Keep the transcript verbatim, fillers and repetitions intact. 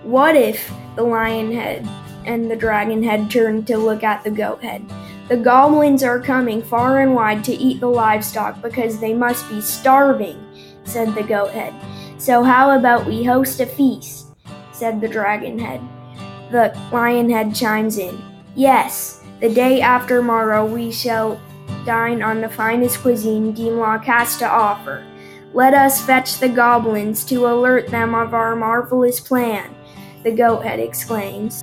What if the lion head and the dragon head turned to look at the goat head? The goblins are coming far and wide to eat the livestock because they must be starving, said the goat head. So how about we host a feast, said the dragon head. The lion head chimes in. Yes, the day after tomorrow we shall dine on the finest cuisine Gimlock has to offer. Let us fetch the goblins to alert them of our marvelous plan, the goat head exclaims.